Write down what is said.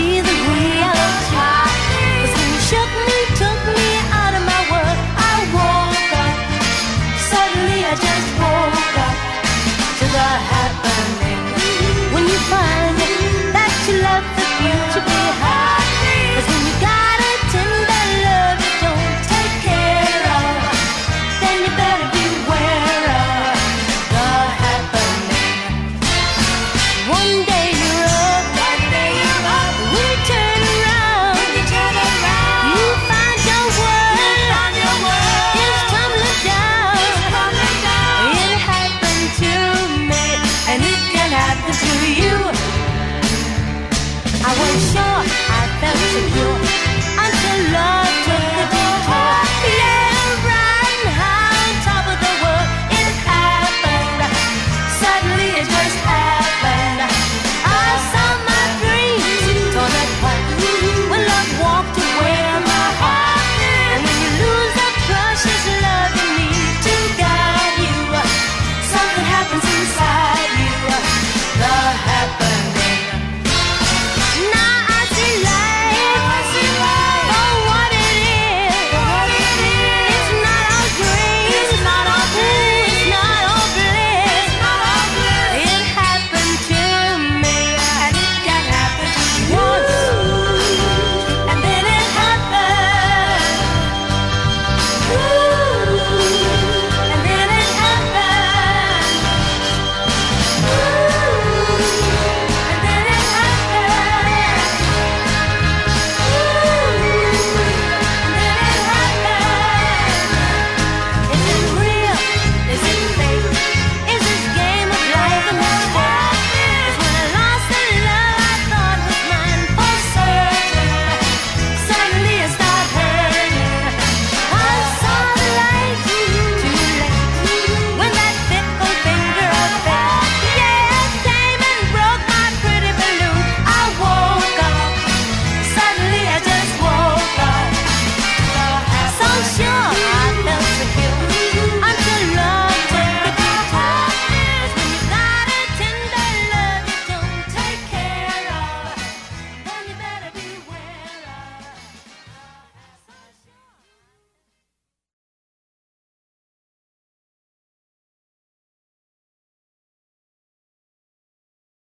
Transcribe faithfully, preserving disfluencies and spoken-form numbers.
see the reality. 'Cause when you shook me, took me out of my world, I woke up. Suddenly I just woke up to the happening. When you find that you left the future behind. 'Cause when you got a tender love you don't take care of, then you better beware of the happening. One day you're up, one day you're up. When you turn around, when you turn around, you find your world, you find your world is tumbling down, it's tumbling down. It happened to me, and it can happen to you. I was sure I felt secure until love